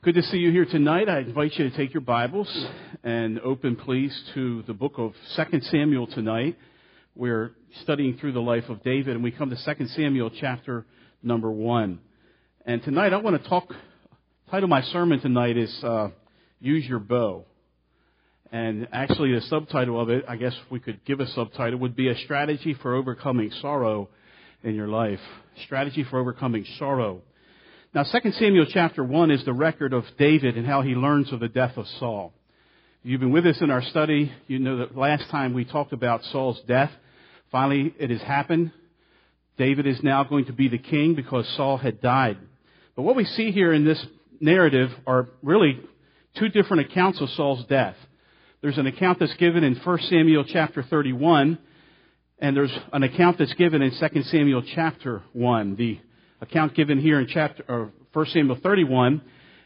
Good to see you here tonight. I invite you to take your Bibles and open, please, to the book of 2 Samuel tonight. We're studying through the life of David, and we come to 2 Samuel chapter number 1. And tonight I want to talk, title of my sermon tonight is Use Your Bow. And actually the subtitle of it, I guess we could give a subtitle, would be A Strategy for Overcoming Sorrow in Your Life. Strategy for Overcoming Sorrow. Now, 2 Samuel chapter 1 is the record of David and how he learns of the death of Saul. If you've been with us in our study, you know that last time we talked about Saul's death. Finally, it has happened. David is now going to be the king because Saul had died. But what we see here in this narrative are really two different accounts of Saul's death. There's an account that's given in 1 Samuel chapter 31, and there's an account that's given in 2 Samuel chapter 1. The account given here in 1 Samuel 31,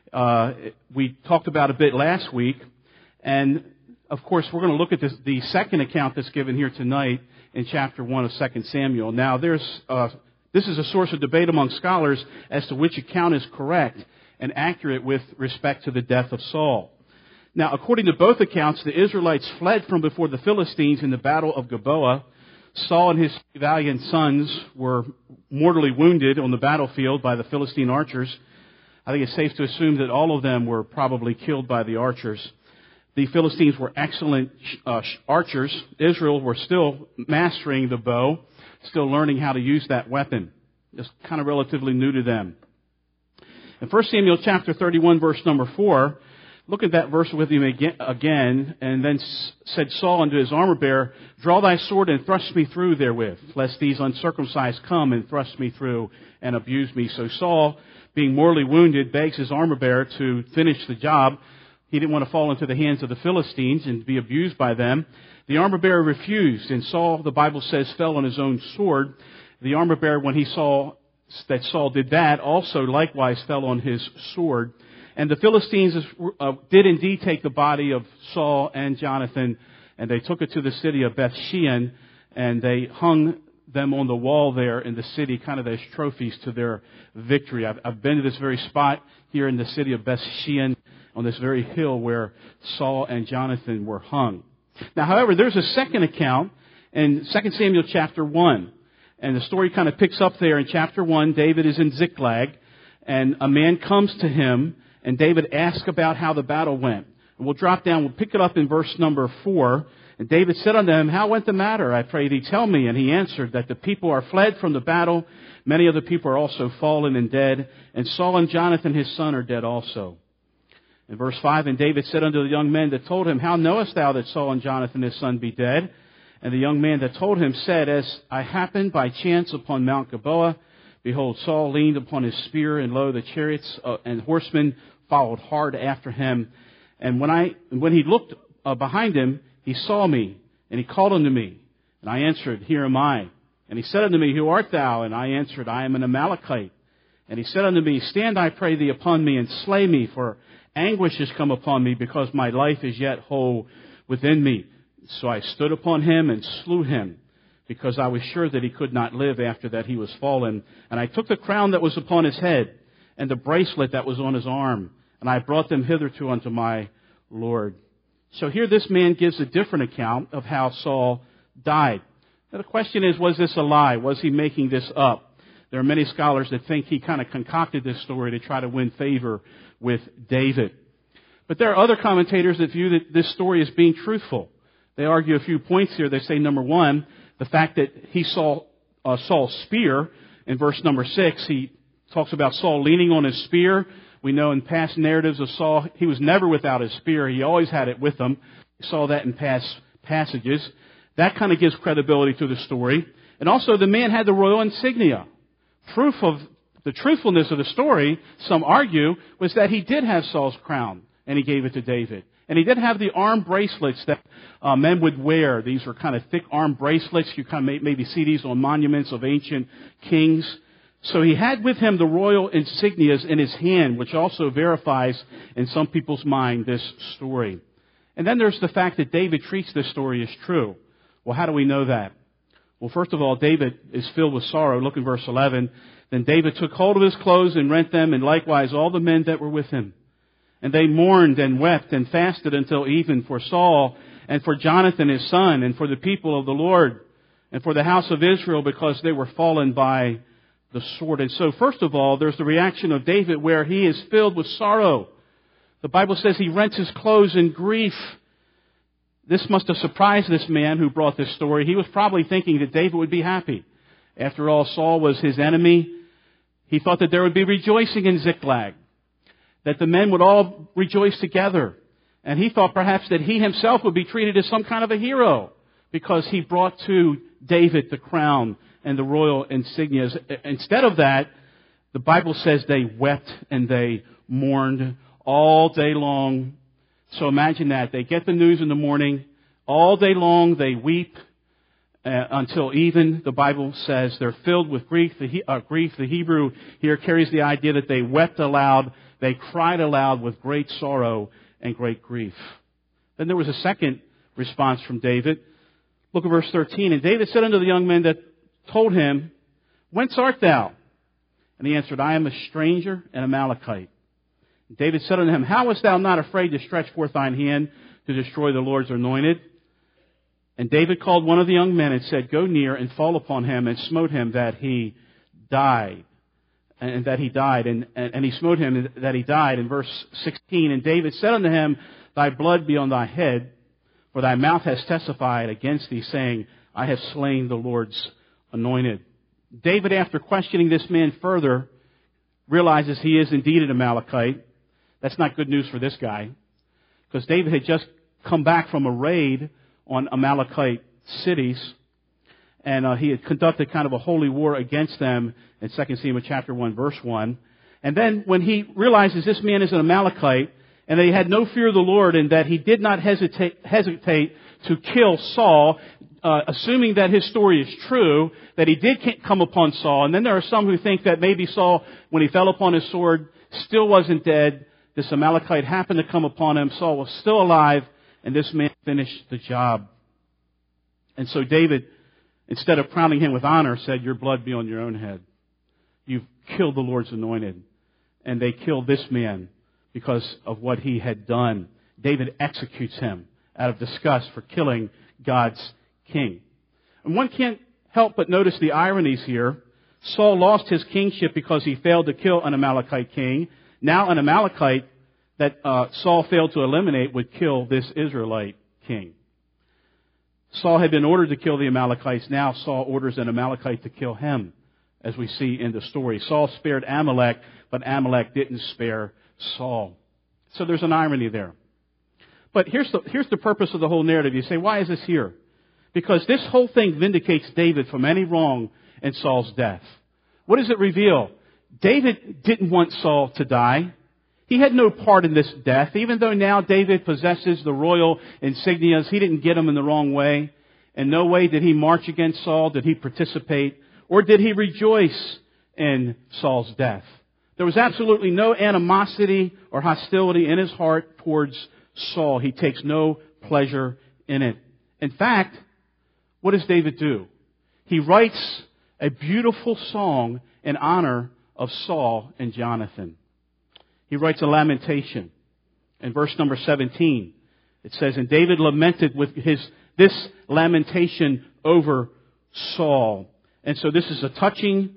we talked about a bit last week. And, of course, we're going to look at the second account that's given here tonight in chapter 1 of 2 Samuel. Now, this is a source of debate among scholars as to which account is correct and accurate with respect to the death of Saul. Now, according to both accounts, the Israelites fled from before the Philistines in the battle of Gilboa. Saul and his valiant sons were mortally wounded on the battlefield by the Philistine archers. I think it's safe to assume that all of them were probably killed by the archers. The Philistines were excellent archers. Israel were still mastering the bow, still learning how to use that weapon. It's kind of relatively new to them. In 1 Samuel chapter 31, verse number 4, look at that verse with me again. And then said Saul unto his armor-bearer, Draw thy sword and thrust me through therewith, lest these uncircumcised come and thrust me through and abuse me. So Saul, being mortally wounded, begs his armor-bearer to finish the job. He didn't want to fall into the hands of the Philistines and be abused by them. The armor-bearer refused, and Saul, the Bible says, fell on his own sword. The armor-bearer, when he saw that Saul did that, also likewise fell on his sword. And the Philistines did indeed take the body of Saul and Jonathan, and they took it to the city of Beth-shean, and they hung them on the wall there in the city, kind of as trophies to their victory. I've been to this very spot here in the city of Beth-shean, on this very hill where Saul and Jonathan were hung. Now, however, there's a second account in 2 Samuel chapter 1, and the story kind of picks up there in chapter 1. David is in Ziklag, and a man comes to him, and David asks about how the battle went. And we'll drop down, we'll pick it up in verse number 4. And David said unto him, How went the matter? I pray thee, tell me. And he answered, That the people are fled from the battle. Many of the people are also fallen and dead. And Saul and Jonathan his son are dead also. In verse 5, And David said unto the young men that told him, How knowest thou that Saul and Jonathan his son be dead? And the young man that told him said, As I happened by chance upon Mount Gilboa, behold, Saul leaned upon his spear, and lo, the chariots and horsemen followed hard after him. And when he looked behind him, he saw me, and he called unto me. And I answered, Here am I. And he said unto me, Who art thou? And I answered, I am an Amalekite. And he said unto me, Stand, I pray thee, upon me, and slay me, for anguish is come upon me, because my life is yet whole within me. So I stood upon him and slew him, because I was sure that he could not live after that he was fallen. And I took the crown that was upon his head, and the bracelet that was on his arm, and I brought them hitherto unto my Lord. So here this man gives a different account of how Saul died. Now the question is, was this a lie? Was he making this up? There are many scholars that think he kind of concocted this story to try to win favor with David. But there are other commentators that view that this story as being truthful. They argue a few points here. They say, number one, the fact that he saw Saul's spear. In verse number 6, he talks about Saul leaning on his spear. We know in past narratives of Saul, he was never without his spear. He always had it with him. We saw that in past passages. That kind of gives credibility to the story. And also, the man had the royal insignia. Proof of the truthfulness of the story, some argue, was that he did have Saul's crown, and he gave it to David. And he did have the arm bracelets that men would wear. These were kind of thick arm bracelets. You kind of maybe see these on monuments of ancient kings. So he had with him the royal insignias in his hand, which also verifies in some people's mind this story. And then there's the fact that David treats this story as true. Well, how do we know that? Well, first of all, David is filled with sorrow. Look in verse 11. Then David took hold of his clothes and rent them, and likewise all the men that were with him. And they mourned and wept and fasted until even for Saul and for Jonathan his son and for the people of the Lord and for the house of Israel, because they were fallen by the sword. And so, first of all, there's the reaction of David where he is filled with sorrow. The Bible says he rents his clothes in grief. This must have surprised this man who brought this story. He was probably thinking that David would be happy. After all, Saul was his enemy. He thought that there would be rejoicing in Ziklag, that the men would all rejoice together. And he thought perhaps that he himself would be treated as some kind of a hero because he brought to David the crown and the royal insignias. Instead of that, the Bible says they wept and they mourned all day long. So imagine that. They get the news in the morning. All day long they weep until even. The Bible says they're filled with grief. The Hebrew here carries the idea that they wept aloud. They cried aloud with great sorrow and great grief. Then there was a second response from David. Look at verse 13. And David said unto the young men that told him, Whence art thou? And he answered, I am a stranger and Amalekite. David said unto him, How wast thou not afraid to stretch forth thine hand to destroy the Lord's anointed? And David called one of the young men and said, Go near and fall upon him, and smote him that he died. And that he died. And he smote him that he died. In verse 16, And David said unto him, Thy blood be on thy head, for thy mouth has testified against thee, saying, I have slain the Lord's anointed. David, after questioning this man further, realizes he is indeed an Amalekite. That's not good news for this guy, because David had just come back from a raid on Amalekite cities, and he had conducted kind of a holy war against them in 2 Samuel chapter 1, verse 1. And then when he realizes this man is an Amalekite, and that he had no fear of the Lord, and that he did not hesitate to kill Saul, assuming that his story is true, that he did come upon Saul. And then there are some who think that maybe Saul, when he fell upon his sword, still wasn't dead. This Amalekite happened to come upon him. Saul was still alive, and this man finished the job. And so David, instead of crowning him with honor, said, Your blood be on your own head. You've killed the Lord's anointed. And they killed this man because of what he had done. David executes him out of disgust for killing God's king. And one can't help but notice the ironies here. Saul lost his kingship because he failed to kill an Amalekite king. Now an Amalekite that Saul failed to eliminate would kill this Israelite king. Saul had been ordered to kill the Amalekites. Now Saul orders an Amalekite to kill him, as we see in the story. Saul spared Amalek, but Amalek didn't spare Saul. So there's an irony there. But here's the purpose of the whole narrative. You say, why is this here? Because this whole thing vindicates David from any wrong in Saul's death. What does it reveal? David didn't want Saul to die. He had no part in this death. Even though now David possesses the royal insignias, he didn't get them in the wrong way. In no way did he march against Saul, did he participate, or did he rejoice in Saul's death. There was absolutely no animosity or hostility in his heart towards Saul. He takes no pleasure in it. In fact, what does David do? He writes a beautiful song in honor of Saul and Jonathan. He writes a lamentation. In verse number 17, it says, And David lamented with this lamentation over Saul. And so this is a touching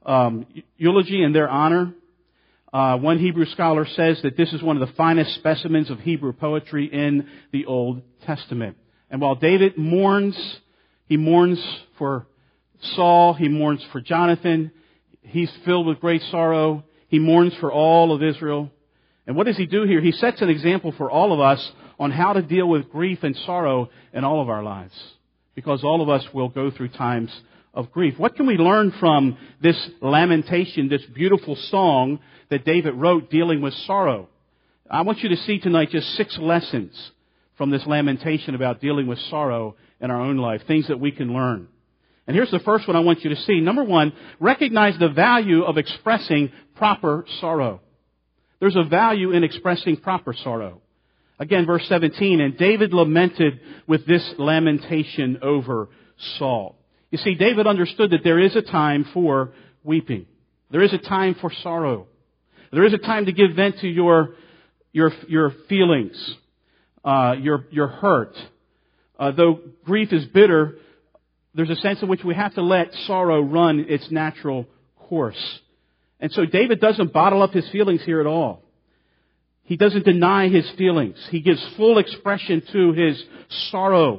eulogy in their honor. One Hebrew scholar says that this is one of the finest specimens of Hebrew poetry in the Old Testament. And while David mourns, he mourns for Saul, he mourns for Jonathan, he's filled with great sorrow, he mourns for all of Israel. And what does he do here? He sets an example for all of us on how to deal with grief and sorrow in all of our lives. Because all of us will go through times of grief. What can we learn from this lamentation, this beautiful song that David wrote dealing with sorrow? I want you to see tonight just 6 lessons from this lamentation about dealing with sorrow in our own life, things that we can learn. And here's the first one I want you to see. Number 1, recognize the value of expressing proper sorrow. There's a value in expressing proper sorrow. Again, verse 17, And David lamented with this lamentation over Saul. You see, David understood that there is a time for weeping. There is a time for sorrow. There is a time to give vent to your your feelings, your hurt. Though grief is bitter, there's a sense in which we have to let sorrow run its natural course. And so David doesn't bottle up his feelings here at all. He doesn't deny his feelings. He gives full expression to his sorrow.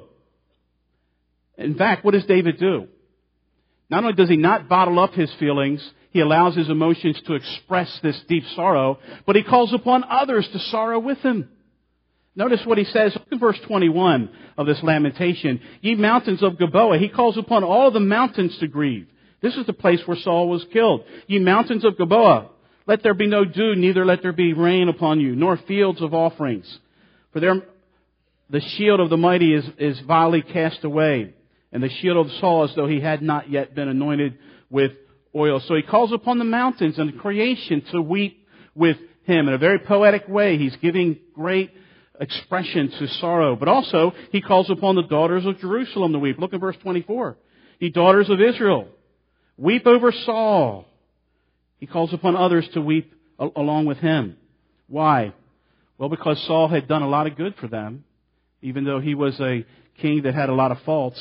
In fact, what does David do? Not only does he not bottle up his feelings, he allows his emotions to express this deep sorrow, but he calls upon others to sorrow with him. Notice what he says in verse 21 of this lamentation. Ye mountains of Gilboa. He calls upon all the mountains to grieve. This is the place where Saul was killed. Ye mountains of Gilboa, let there be no dew, neither let there be rain upon you, nor fields of offerings. For there the shield of the mighty is vilely cast away, and the shield of Saul as though he had not yet been anointed with oil. So he calls upon the mountains and creation to weep with him. In a very poetic way, he's giving great expression to sorrow. But also, he calls upon the daughters of Jerusalem to weep. Look at verse 24. Ye daughters of Israel, weep over Saul. He calls upon others to weep along with him. Why? Well, because Saul had done a lot of good for them, even though he was a king that had a lot of faults.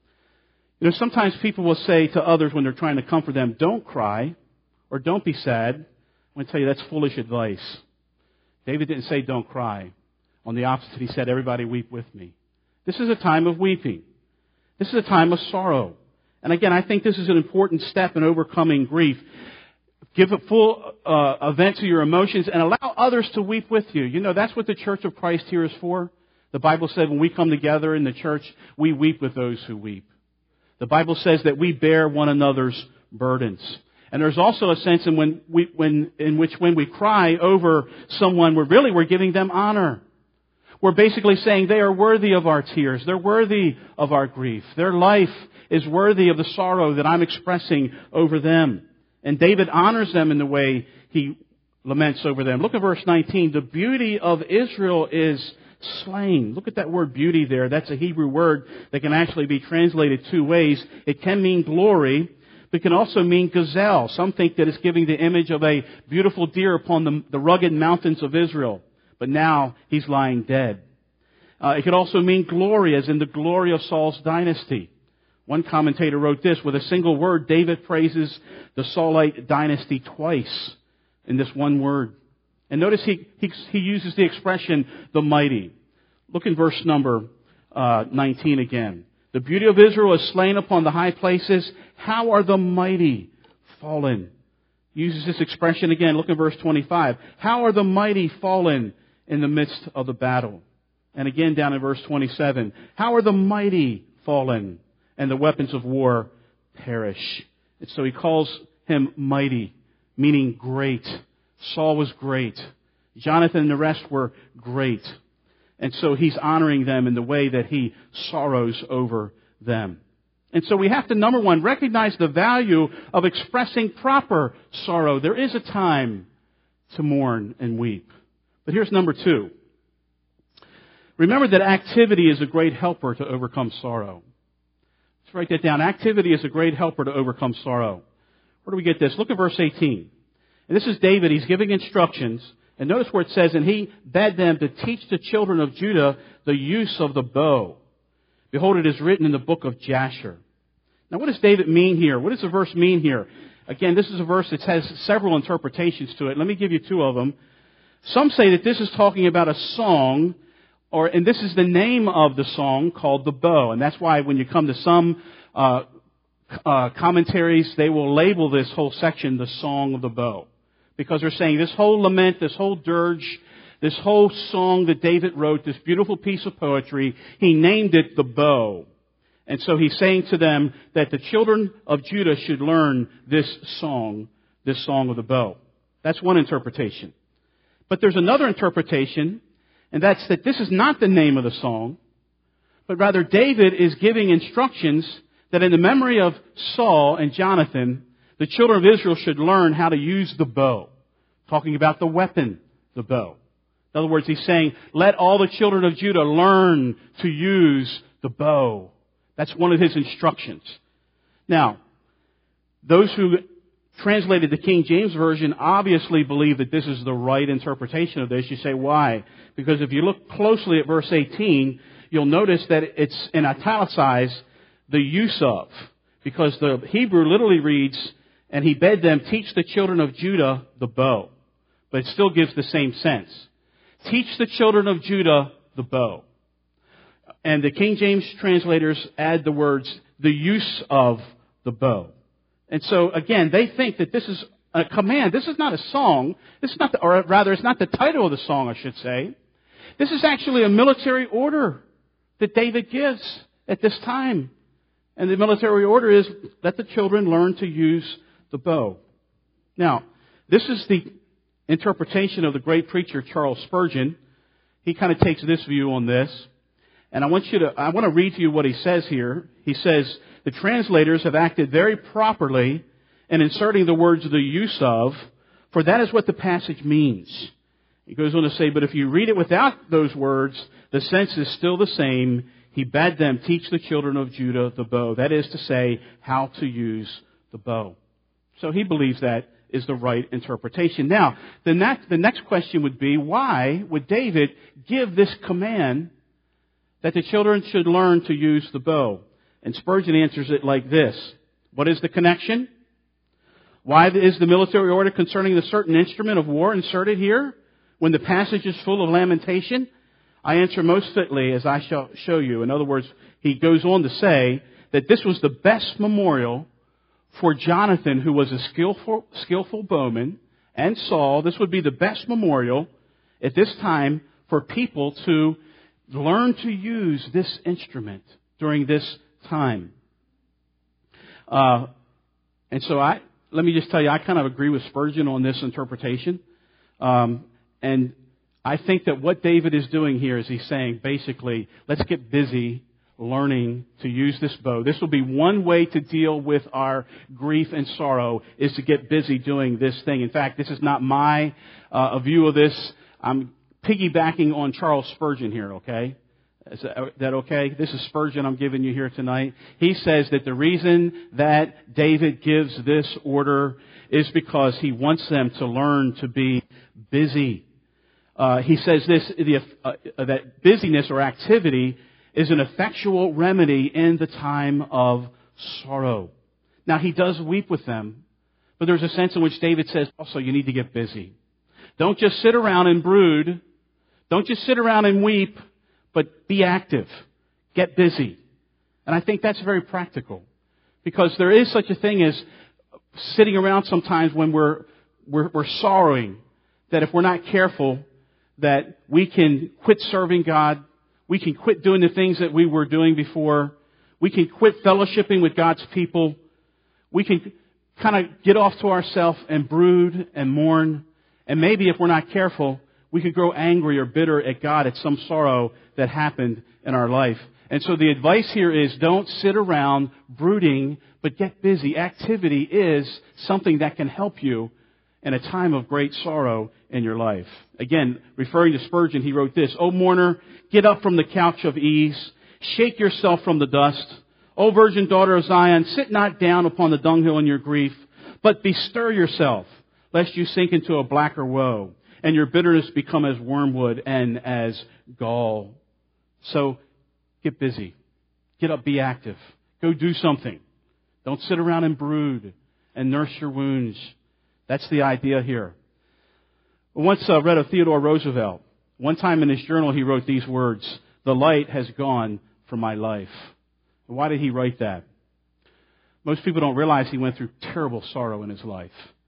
You know, sometimes people will say to others when they're trying to comfort them, don't cry or don't be sad. I'm going to tell you that's foolish advice. David didn't say don't cry. On the opposite, he said, everybody weep with me. This is a time of weeping. This is a time of sorrow. And again, I think this is an important step in overcoming grief. Give a full event to your emotions and allow others to weep with you. You know, that's what the Church of Christ here is for. The Bible said when we come together in the church, we weep with those who weep. The Bible says that we bear one another's burdens. And there's also a sense in which when we cry over someone, we're giving them honor. We're basically saying they are worthy of our tears. They're worthy of our grief. Their life is worthy of the sorrow that I'm expressing over them. And David honors them in the way he laments over them. Look at verse 19. The beauty of Israel is slain. Look at that word beauty there. That's a Hebrew word that can actually be translated two ways. It can mean glory, but it can also mean gazelle. Some think that it's giving the image of a beautiful deer upon the rugged mountains of Israel. But now he's lying dead. It could also mean glory, as in the glory of Saul's dynasty. One commentator wrote this, with a single word, David praises the Saulite dynasty twice in this one word. And notice he uses the expression, the mighty. Look in verse number 19 again. The beauty of Israel is slain upon the high places. How are the mighty fallen? He uses this expression again. Look at verse 25. How are the mighty fallen in the midst of the battle? And again down in verse 27. How are the mighty fallen and the weapons of war perish? And so he calls him mighty, meaning great. Saul was great. Jonathan and the rest were great. And so he's honoring them in the way that he sorrows over them. And so we have to, number one, recognize the value of expressing proper sorrow. There is a time to mourn and weep. But here's number two. Remember that activity is a great helper to overcome sorrow. Let's write that down. Activity is a great helper to overcome sorrow. Where do we get this? Look at verse 18. And this is David. He's giving instructions. And notice where it says, and he bade them to teach the children of Judah the use of the bow. Behold, it is written in the book of Jasher. Now, what does David mean here? What does the verse mean here? Again, this is a verse that has several interpretations to it. Let me give you two of them. Some say that this is talking about a song, and this is the name of the song called the bow. And that's why when you come to some commentaries, they will label this whole section the Song of the Bow. Because they're saying this whole lament, this whole dirge, this whole song that David wrote, this beautiful piece of poetry, he named it the bow. And so he's saying to them that the children of Judah should learn this song of the bow. That's one interpretation. But there's another interpretation, and that's that this is not the name of the song, but rather David is giving instructions that in the memory of Saul and Jonathan, the children of Israel should learn how to use the bow. Talking about the weapon, the bow. In other words, he's saying, let all the children of Judah learn to use the bow. That's one of his instructions. Now, those who translated the King James Version obviously believe that this is the right interpretation of this. You say, why? Because if you look closely at verse 18, you'll notice that it's in italicized, the use of. Because the Hebrew literally reads, and he bade them teach the children of Judah the bow. But it still gives the same sense. Teach the children of Judah the bow. And the King James translators add the words, the use of the bow. And so, again, they think that this is a command. This is not a song. This is not, or rather, it's not the title of the song, I should say. This is actually a military order that David gives at this time. And the military order is, let the children learn to use the bow. Now, this is the interpretation of the great preacher Charles Spurgeon. He kind of takes this view on this. And I want to read to you what he says here. He says, the translators have acted very properly in inserting the words the use of, for that is what the passage means. He goes on to say, but if you read it without those words, the sense is still the same. He bade them teach the children of Judah the bow. That is to say, how to use the bow. So he believes that is the right interpretation. Now, the next question would be, why would David give this command that the children should learn to use the bow? And Spurgeon answers it like this. What is the connection? Why is the military order concerning the certain instrument of war inserted here when the passage is full of lamentation? I answer most fitly as I shall show you. In other words, he goes on to say that this was the best memorial for Jonathan, who was a skillful bowman, and Saul. This would be the best memorial at this time for people to learn to use this instrument during this time. And so let me just tell you, I kind of agree with Spurgeon on this interpretation. And I think that what David is doing here is he's saying, basically, let's get busy learning to use this bow. This will be one way to deal with our grief and sorrow, is to get busy doing this thing. In fact, this is not my view of this. I'm piggybacking on Charles Spurgeon here, okay? Is that okay? This is Spurgeon I'm giving you here tonight. He says that the reason that David gives this order is because he wants them to learn to be busy. He says this, that busyness or activity is an effectual remedy in the time of sorrow. Now, he does weep with them, but there's a sense in which David says, also, you need to get busy. Don't just sit around and brood. Don't just sit around and weep, but be active. Get busy. And I think that's very practical, because there is such a thing as sitting around sometimes when we're sorrowing, that if we're not careful, that we can quit serving God. We can quit doing the things that we were doing before. We can quit fellowshipping with God's people. We can kind of get off to ourselves and brood and mourn. And maybe if we're not careful, we could grow angry or bitter at God at some sorrow that happened in our life. And so the advice here is, don't sit around brooding, but get busy. Activity is something that can help you in a time of great sorrow in your life. Again, referring to Spurgeon, he wrote this, O mourner, get up from the couch of ease. Shake yourself from the dust. O virgin daughter of Zion, sit not down upon the dunghill in your grief, but bestir yourself, lest you sink into a blacker woe, and your bitterness become as wormwood and as gall. So, get busy. Get up, be active. Go do something. Don't sit around and brood and nurse your wounds. That's the idea here. I once read of Theodore Roosevelt. One time in his journal he wrote these words, the light has gone from my life. And why did he write that? Most people don't realize he went through terrible sorrow in his life.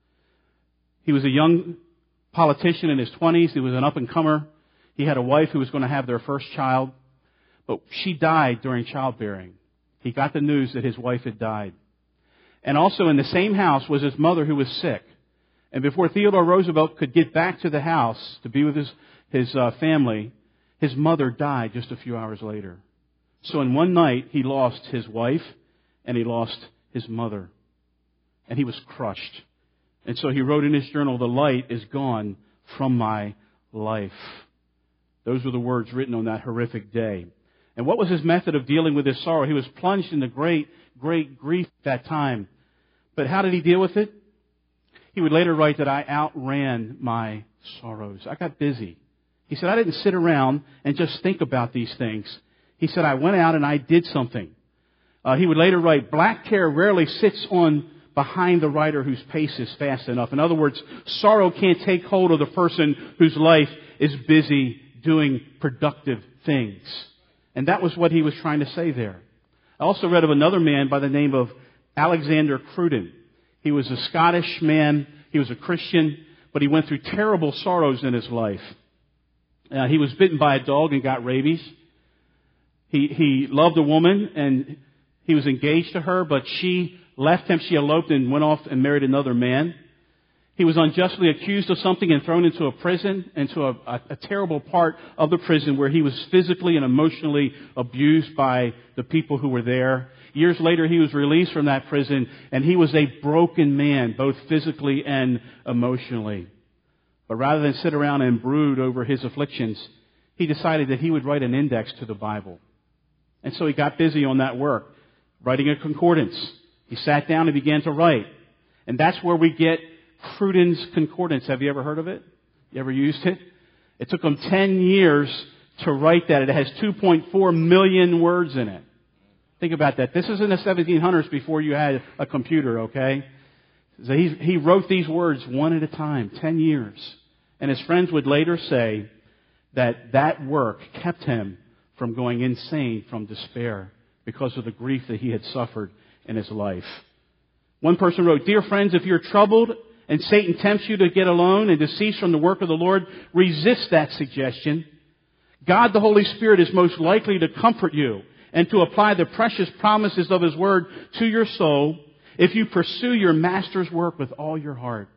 He was a young politician in his 20s. He was an up-and-comer. He had a wife who was going to have their first child. But she died during childbearing. He got the news that his wife had died. And also in the same house was his mother who was sick. And before Theodore Roosevelt could get back to the house to be with his family, his mother died just a few hours later. So in one night, he lost his wife and he lost his mother. And he was crushed. And so he wrote in his journal, the light is gone from my life. Those were the words written on that horrific day. And what was his method of dealing with his sorrow? He was plunged into great, great grief at that time. But how did he deal with it? He would later write that I outran my sorrows. I got busy. He said, I didn't sit around and just think about these things. He said, I went out and I did something. He would later write, black care rarely sits on behind the rider whose pace is fast enough. In other words, sorrow can't take hold of the person whose life is busy doing productive things. And that was what he was trying to say there. I also read of another man by the name of Alexander Cruden. He was a Scottish man. He was a Christian, but he went through terrible sorrows in his life. He was bitten by a dog and got rabies. He loved a woman and he was engaged to her, but she left him. She eloped and went off and married another man. He was unjustly accused of something and thrown into a prison, into a terrible part of the prison where he was physically and emotionally abused by the people who were there. Years later, he was released from that prison, and he was a broken man, both physically and emotionally. But rather than sit around and brood over his afflictions, he decided that he would write an index to the Bible. And so he got busy on that work, writing a concordance. He sat down and began to write. And that's where we get Cruden's Concordance. Have you ever heard of it? You ever used it? It took him 10 years to write that. It has 2.4 million words in it. Think about that. This is in the 1700s before you had a computer, okay? So he wrote these words one at a time, 10 years. And his friends would later say that work kept him from going insane from despair because of the grief that he had suffered in his life. One person wrote, Dear friends, if you're troubled and Satan tempts you to get alone and to cease from the work of the Lord, resist that suggestion. God, the Holy Spirit, is most likely to comfort you and to apply the precious promises of His Word to your soul if you pursue your Master's work with all your heart.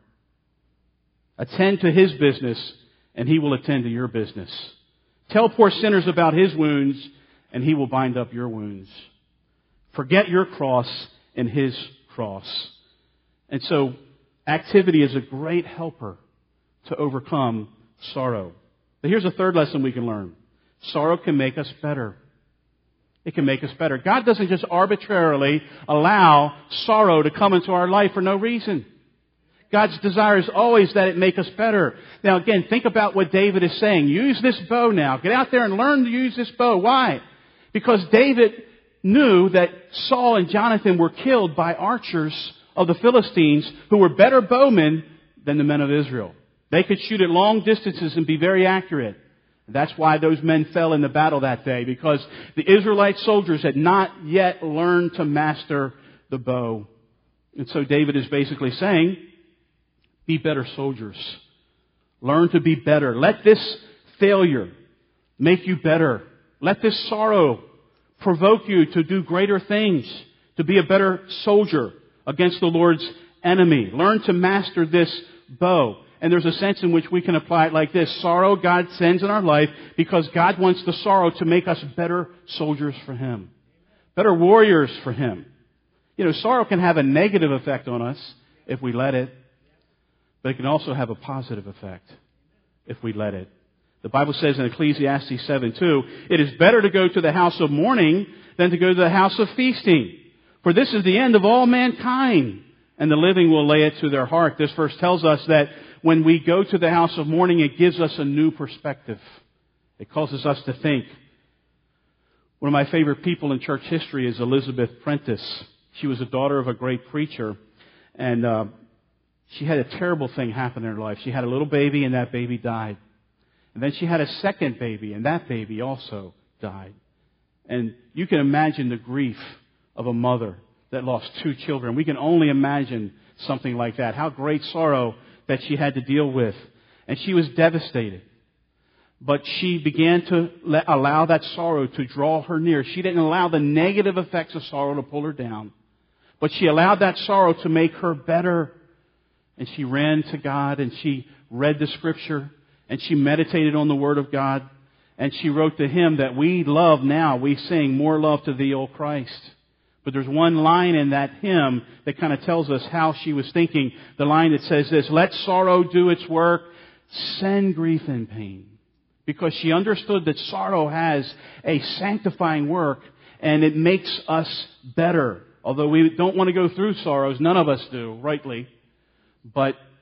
Attend to His business, and He will attend to your business. Tell poor sinners about His wounds, and He will bind up your wounds. Forget your cross and His cross. And so, activity is a great helper to overcome sorrow. But here's a third lesson we can learn. Sorrow can make us better. It can make us better. God doesn't just arbitrarily allow sorrow to come into our life for no reason. God's desire is always that it make us better. Now again, think about what David is saying. Use this bow now. Get out there and learn to use this bow. Why? Because David knew that Saul and Jonathan were killed by archers of the Philistines who were better bowmen than the men of Israel. They could shoot at long distances and be very accurate. That's why those men fell in the battle that day, because the Israelite soldiers had not yet learned to master the bow. And so David is basically saying, be better soldiers. Learn to be better. Let this failure make you better. Let this sorrow provoke you to do greater things, to be a better soldier against the Lord's enemy. Learn to master this bow. And there's a sense in which we can apply it like this. Sorrow God sends in our life because God wants the sorrow to make us better soldiers for Him. Better warriors for Him. You know, sorrow can have a negative effect on us if we let it. But it can also have a positive effect if we let it. The Bible says in Ecclesiastes 7:2, it is better to go to the house of mourning than to go to the house of feasting. For this is the end of all mankind, and the living will lay it to their heart. This verse tells us that when we go to the house of mourning, it gives us a new perspective. It causes us to think. One of my favorite people in church history is Elizabeth Prentice. She was a daughter of a great preacher, and she had a terrible thing happen in her life. She had a little baby, and that baby died. And then she had a second baby, and that baby also died. And you can imagine the grief of a mother that lost two children. We can only imagine something like that. How great sorrow that she had to deal with. And she was devastated. But she began to allow that sorrow to draw her near. She didn't allow the negative effects of sorrow to pull her down. But she allowed that sorrow to make her better. And she ran to God and she read the Scripture and she meditated on the Word of God. And she wrote the hymn that we love now. We sing, More Love to Thee, O Christ. But there's one line in that hymn that kind of tells us how she was thinking. The line that says this, let sorrow do its work, send grief and pain. Because she understood that sorrow has a sanctifying work and it makes us better. Although we don't want to go through sorrows, none of us do, rightly. But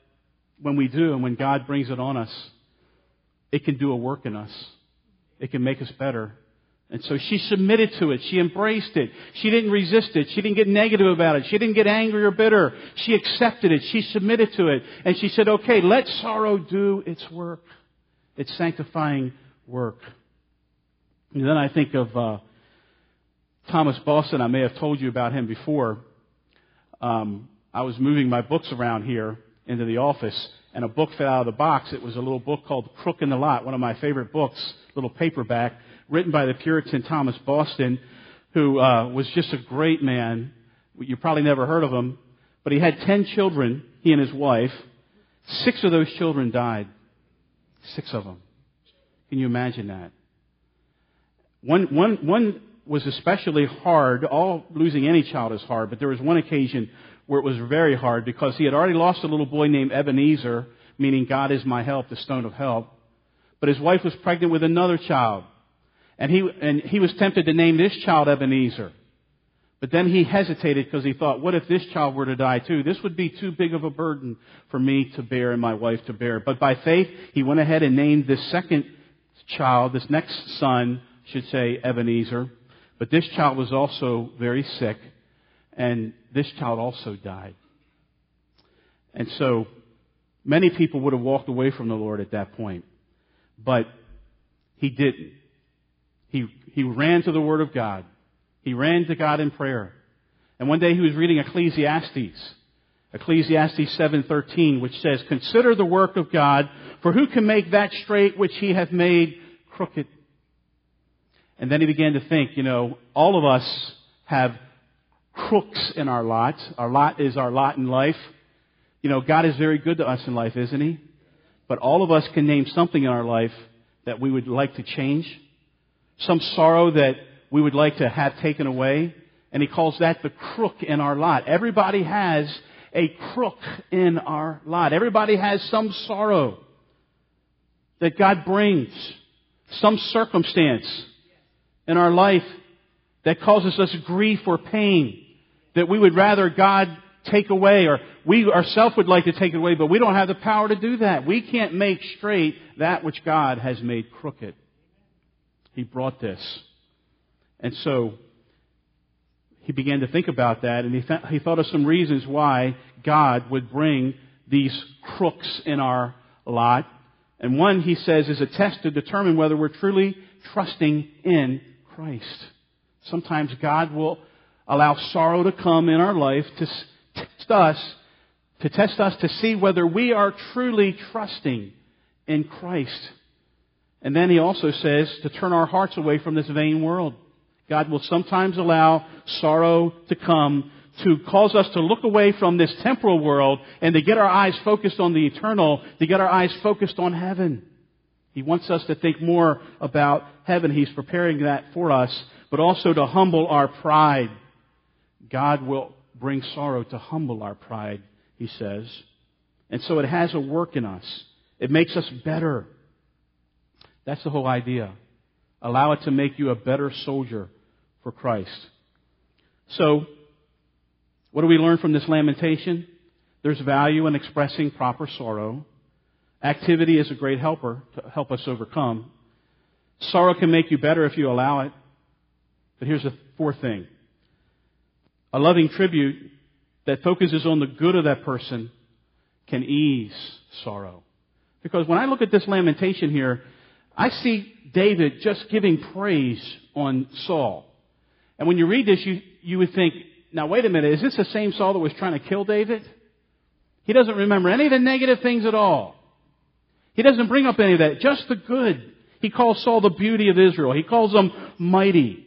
when we do and when God brings it on us, it can do a work in us. It can make us better. And so she submitted to it. She embraced it. She didn't resist it. She didn't get negative about it. She didn't get angry or bitter. She accepted it. She submitted to it. And she said, okay, let sorrow do its work. Its sanctifying work. And then I think of Thomas Boston. I may have told you about him before. I was moving my books around here into the office, and a book fell out of the box. It was a little book called Crook in the Lot, one of my favorite books, little paperback, written by the Puritan Thomas Boston, who was just a great man. You probably never heard of him, but he had 10 children, he and his wife. 6 of those children died. 6 of them. Can you imagine that? One was especially hard. All losing any child is hard, but there was one occasion where it was very hard because he had already lost a little boy named Ebenezer, meaning God is my help, the stone of help. But his wife was pregnant with another child. And he was tempted to name this child Ebenezer. But then he hesitated because he thought, what if this child were to die too? This would be too big of a burden for me to bear and my wife to bear. But by faith, he went ahead and named this second child, this next son, should say Ebenezer. But this child was also very sick, and this child also died. And so many people would have walked away from the Lord at that point. But he didn't. He ran to the Word of God. He ran to God in prayer. And one day he was reading Ecclesiastes 7:13, which says, "Consider the work of God, for who can make that straight which He hath made crooked?" And then he began to think, all of us have crooks in our lot. Our lot is our lot in life. God is very good to us in life, isn't He? But all of us can name something in our life that we would like to change. Some sorrow that we would like to have taken away. And he calls that the crook in our lot. Everybody has a crook in our lot. Everybody has some sorrow that God brings. Some circumstance in our life that causes us grief or pain that we would rather God take away, or we ourselves would like to take it away, but we don't have the power to do that. We can't make straight that which God has made crooked. He brought this. And so he began to think about that, and he thought of some reasons why God would bring these crooks in our lot. And one, he says, is a test to determine whether we're truly trusting in Christ. Sometimes God will allow sorrow to come in our life to test us to see whether we are truly trusting in Christ. And then he also says to turn our hearts away from this vain world. God will sometimes allow sorrow to come to cause us to look away from this temporal world and to get our eyes focused on the eternal, to get our eyes focused on heaven. He wants us to think more about heaven. He's preparing that for us, but also to humble our pride. God will bring sorrow to humble our pride, he says. And so it has a work in us. It makes us better. That's the whole idea. Allow it to make you a better soldier for Christ. So, what do we learn from this lamentation? There's value in expressing proper sorrow. Activity is a great helper to help us overcome. Sorrow can make you better if you allow it. But here's the fourth thing. A loving tribute that focuses on the good of that person can ease sorrow. Because when I look at this lamentation here, I see David just giving praise on Saul. And when you read this, you would think, now wait a minute, is this the same Saul that was trying to kill David? He doesn't remember any of the negative things at all. He doesn't bring up any of that, just the good. He calls Saul the beauty of Israel. He calls him mighty.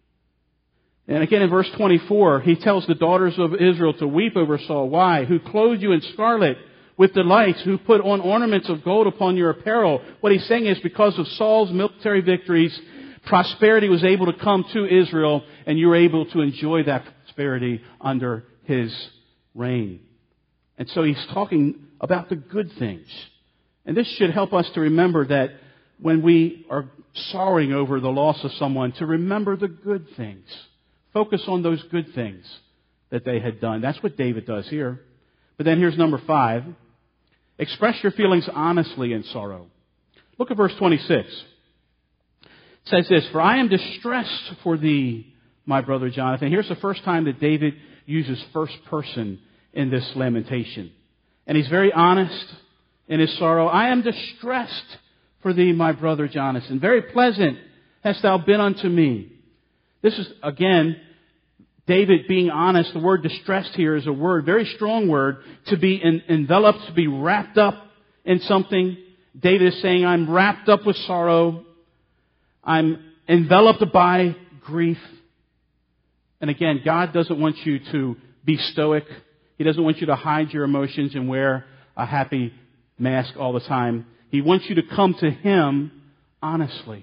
And again in verse 24, he tells the daughters of Israel to weep over Saul. Why? Who clothed you in scarlet with delights, who put on ornaments of gold upon your apparel. What he's saying is because of Saul's military victories, prosperity was able to come to Israel, and you were able to enjoy that prosperity under his reign. And so he's talking about the good things. And this should help us to remember that when we are sorrowing over the loss of someone, to remember the good things. Focus on those good things that they had done. That's what David does here. But then here's number 5. Express your feelings honestly in sorrow. Look at verse 26. It says this, "For I am distressed for thee, my brother Jonathan." Here's the first time that David uses first person in this lamentation. And he's very honest in his sorrow. "I am distressed for thee, my brother Jonathan. Very pleasant hast thou been unto me." This is, again, David being honest. The word distressed here is a word, very strong word, to be enveloped, to be wrapped up in something. David is saying, I'm wrapped up with sorrow. I'm enveloped by grief. And again, God doesn't want you to be stoic. He doesn't want you to hide your emotions and wear a happy mask all the time. He wants you to come to Him honestly.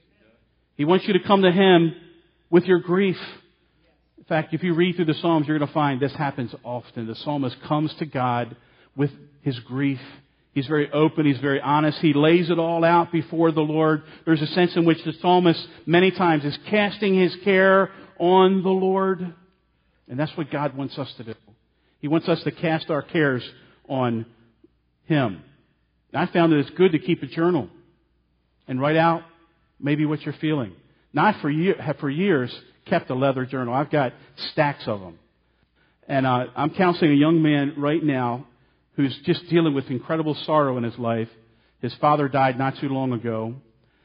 He wants you to come to Him with your grief. In fact, if you read through the Psalms, you're going to find this happens often. The psalmist comes to God with his grief. He's very open. He's very honest. He lays it all out before the Lord. There's a sense in which the psalmist many times is casting his care on the Lord. And that's what God wants us to do. He wants us to cast our cares on Him. I found that it's good to keep a journal and write out maybe what you're feeling. Now, I have for years kept a leather journal. I've got stacks of them. And I'm counseling a young man right now who's just dealing with incredible sorrow in his life. His father died not too long ago,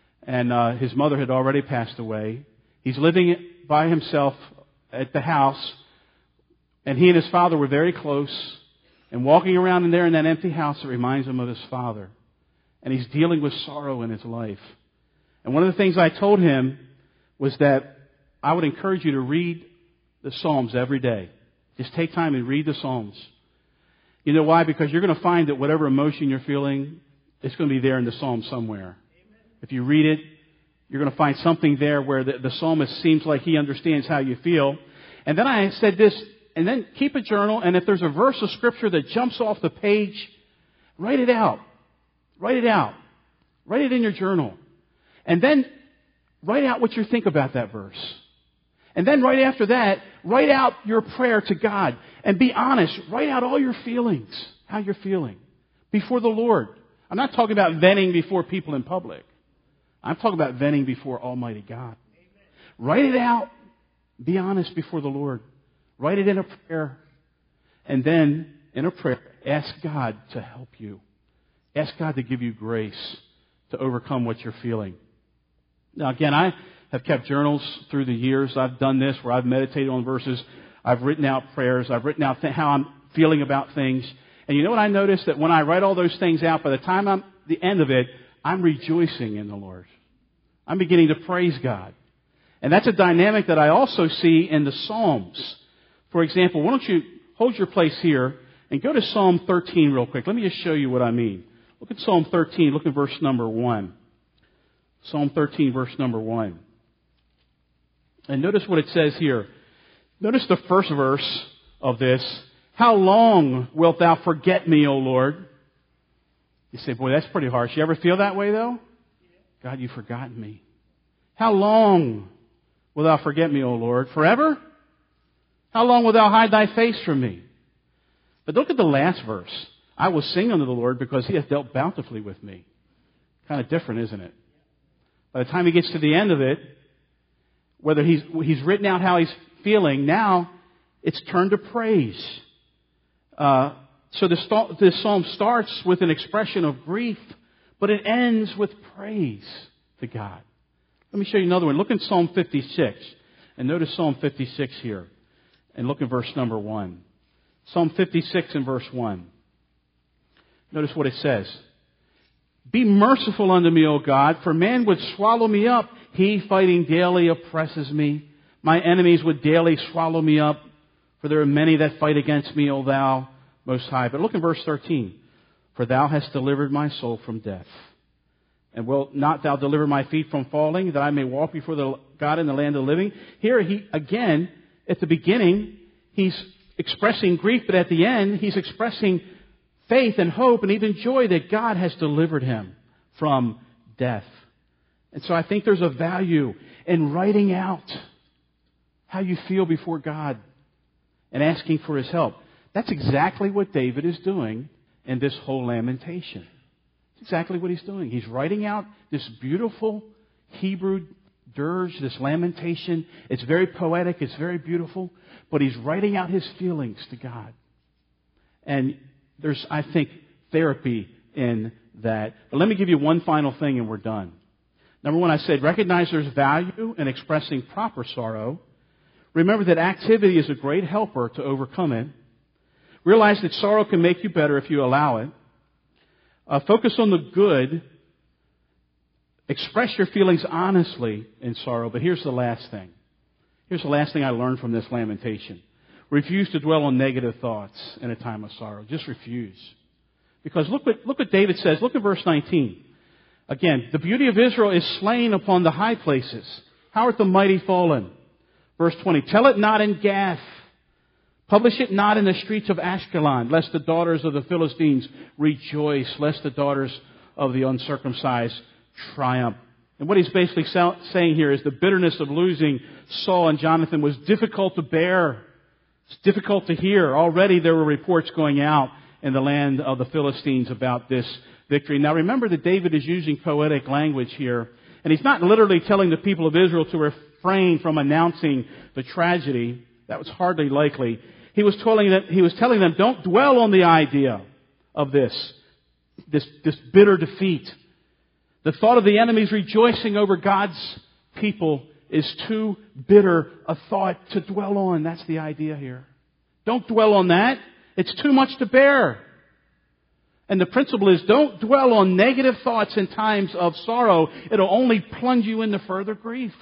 and his mother had already passed away. He's living by himself at the house, and he and his father were very close. And walking around in there in that empty house, it reminds him of his father. And he's dealing with sorrow in his life. And one of the things I told him was that I would encourage you to read the Psalms every day. Just take time and read the Psalms. You know why? Because you're going to find that whatever emotion you're feeling, it's going to be there in the Psalm somewhere. Amen. If you read it, you're going to find something there where the psalmist seems like he understands how you feel. And then I said this, and then keep a journal, and if there's a verse of Scripture that jumps off the page, write it out. Write it out. Write it in your journal. And then write out what you think about that verse. And then right after that, write out your prayer to God. And be honest. Write out all your feelings, how you're feeling, before the Lord. I'm not talking about venting before people in public. I'm talking about venting before Almighty God. Amen. Write it out. Be honest before the Lord. Write it in a prayer. And then, in a prayer, ask God to help you. Ask God to give you grace to overcome what you're feeling. Now, again, I have kept journals through the years. I've done this where I've meditated on verses. I've written out prayers. I've written out how I'm feeling about things. And you know what I noticed? That when I write all those things out, by the time I'm at the end of it, I'm rejoicing in the Lord. I'm beginning to praise God. And that's a dynamic that I also see in the Psalms. For example, why don't you hold your place here and go to Psalm 13 real quick. Let me just show you what I mean. Look at Psalm 13. Look at verse number 1. Psalm 13, verse number 1. And notice what it says here. Notice the first verse of this. How long wilt thou forget me, O Lord? You say, boy, that's pretty harsh. You ever feel that way, though? God, you've forgotten me. How long wilt thou forget me, O Lord? Forever? How long wilt thou hide thy face from me? But look at the last verse. I will sing unto the Lord because He hath dealt bountifully with me. Kind of different, isn't it? By the time he gets to the end of it, whether he's written out how he's feeling, now it's turned to praise. So this psalm starts with an expression of grief, but it ends with praise to God. Let me show you another one. Look in Psalm 56. And notice Psalm 56 here. And look at verse number 1. Psalm 56 and verse 1. Notice what it says. Be merciful unto me, O God, for man would swallow me up. He, fighting daily, oppresses me. My enemies would daily swallow me up, for there are many that fight against me, O Thou Most High. But look in verse 13. For Thou hast delivered my soul from death. And wilt not Thou deliver my feet from falling, that I may walk before the God in the land of the living? Here, he again, at the beginning, he's expressing grief, but at the end, he's expressing faith and hope and even joy that God has delivered him from death. And so I think there's a value in writing out how you feel before God and asking for His help. That's exactly what David is doing in this whole lamentation. It's exactly what he's doing. He's writing out this beautiful Hebrew dirge, this lamentation. It's very poetic. It's very beautiful. But he's writing out his feelings to God. And there's, I think, therapy in that. But let me give you one final thing and we're done. Number one, I said recognize there's value in expressing proper sorrow. Remember that activity is a great helper to overcome it. Realize that sorrow can make you better if you allow it. Focus on the good. Express your feelings honestly in sorrow. But here's the last thing. Here's the last thing I learned from this lamentation. Refuse to dwell on negative thoughts in a time of sorrow. Just refuse. Because look what David says. Look at verse 19. Again, the beauty of Israel is slain upon the high places. How art the mighty fallen? Verse 20. Tell it not in Gath. Publish it not in the streets of Ashkelon, lest the daughters of the Philistines rejoice, lest the daughters of the uncircumcised triumph. And what he's basically saying here is the bitterness of losing Saul and Jonathan was difficult to bear. It's difficult to hear. Already there were reports going out in the land of the Philistines about this victory. Now remember that David is using poetic language here. And he's not literally telling the people of Israel to refrain from announcing the tragedy. That was hardly likely. He was telling them, don't dwell on the idea of this bitter defeat. The thought of the enemies rejoicing over God's people is too bitter a thought to dwell on. That's the idea here. Don't dwell on that. It's too much to bear. And the principle is don't dwell on negative thoughts in times of sorrow. It'll only plunge you into further grief.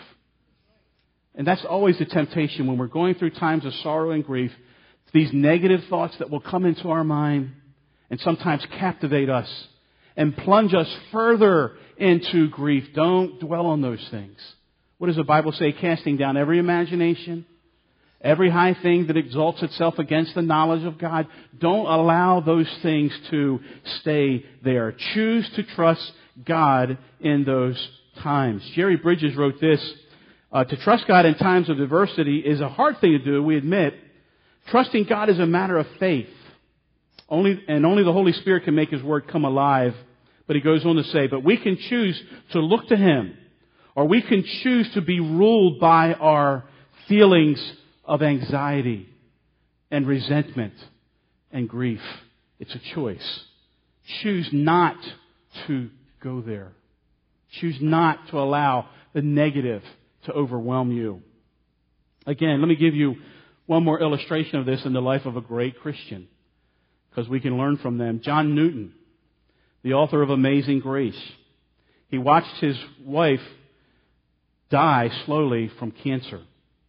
And that's always the temptation when we're going through times of sorrow and grief. These negative thoughts that will come into our mind and sometimes captivate us and plunge us further into grief. Don't dwell on those things. What does the Bible say? Casting down every imagination, every high thing that exalts itself against the knowledge of God. Don't allow those things to stay there. Choose to trust God in those times. Jerry Bridges wrote this, to trust God in times of adversity is a hard thing to do, we admit. Trusting God is a matter of faith. Only the Holy Spirit can make His Word come alive. But he goes on to say, but we can choose to look to Him, or we can choose to be ruled by our feelings of anxiety and resentment and grief. It's a choice. Choose not to go there. Choose not to allow the negative to overwhelm you. Again, let me give you one more illustration of this in the life of a great Christian, because we can learn from them. John Newton, the author of Amazing Grace. He watched his wife die slowly from cancer.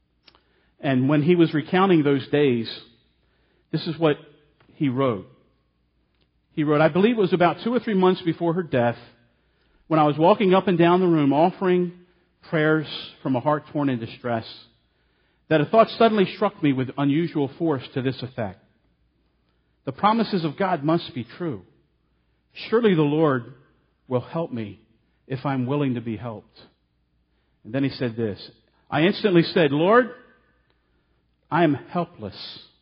And when he was recounting those days, this is what he wrote. He wrote, I believe it was about 2 or 3 months before her death, when I was walking up and down the room offering prayers from a heart torn in distress, that a thought suddenly struck me with unusual force to this effect. The promises of God must be true. Surely the Lord will help me if I'm willing to be helped. And then he said this, I instantly said, Lord, I am helpless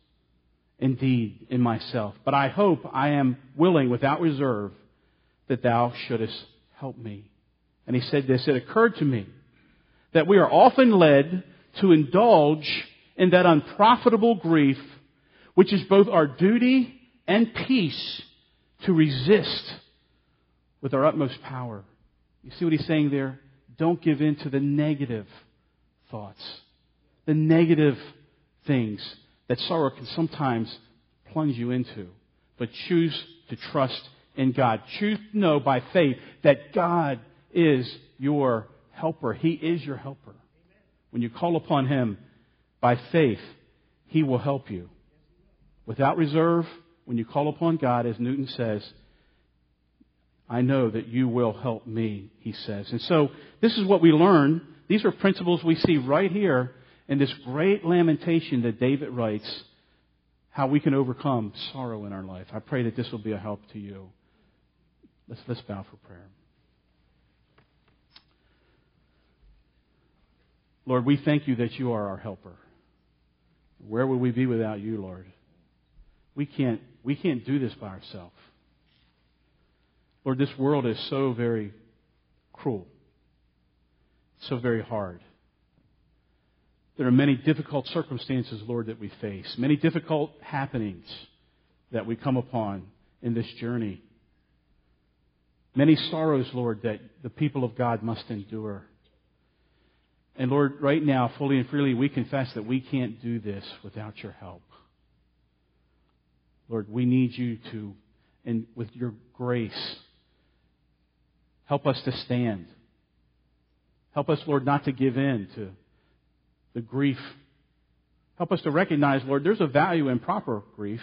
indeed in myself, but I hope I am willing without reserve that thou shouldest help me. And he said this, it occurred to me that we are often led to indulge in that unprofitable grief, which is both our duty and peace to resist with our utmost power. You see what he's saying there? Don't give in to the negative thoughts, the negative things that sorrow can sometimes plunge you into. But choose to trust in God. Choose to know by faith that God is your helper. He is your helper. When you call upon Him by faith, He will help you. Without reserve, when you call upon God, as Newton says, I know that you will help me, he says. And so this is what we learn. These are principles we see right here in this great lamentation that David writes, how we can overcome sorrow in our life. I pray that this will be a help to you. Let's bow for prayer. Lord, we thank you that you are our helper. Where would we be without you, Lord? We can't do this by ourselves. Lord, this world is so very cruel, so very hard. There are many difficult circumstances, Lord, that we face, many difficult happenings that we come upon in this journey. Many sorrows, Lord, that the people of God must endure. And Lord, right now, fully and freely, we confess that we can't do this without your help. Lord, we need you to, and with your grace, help us to stand. Help us, Lord, not to give in to the grief. Help us to recognize, Lord, there's a value in proper grief.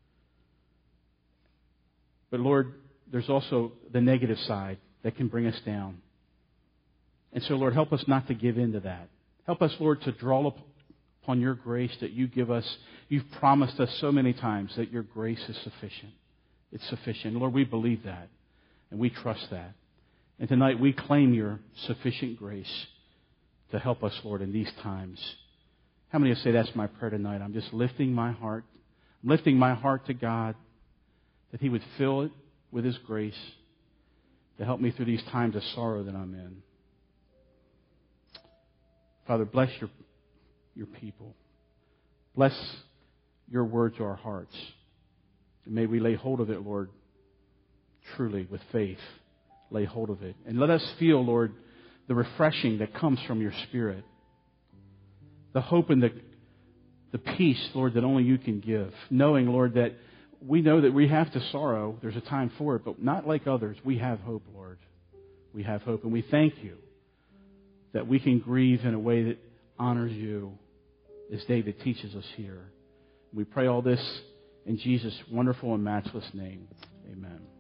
But Lord, there's also the negative side that can bring us down. And so, Lord, help us not to give in to that. Help us, Lord, to draw upon your grace that you give us. You've promised us so many times that your grace is sufficient. It's sufficient. Lord, we believe that, and we trust that. And tonight we claim your sufficient grace to help us, Lord, in these times. How many of you say that's my prayer tonight? I'm just lifting my heart. I'm lifting my heart to God, that He would fill it with His grace to help me through these times of sorrow that I'm in. Father, bless your people. Bless your word to our hearts. And may we lay hold of it, Lord, truly with faith. Lay hold of it. And let us feel, Lord, the refreshing that comes from your Spirit. The hope and the peace, Lord, that only you can give. Knowing, Lord, that we know that we have to sorrow. There's a time for it, but not like others. We have hope, Lord. We have hope. And we thank you that we can grieve in a way that honors you, as David teaches us here. We pray all this in Jesus' wonderful and matchless name. Amen.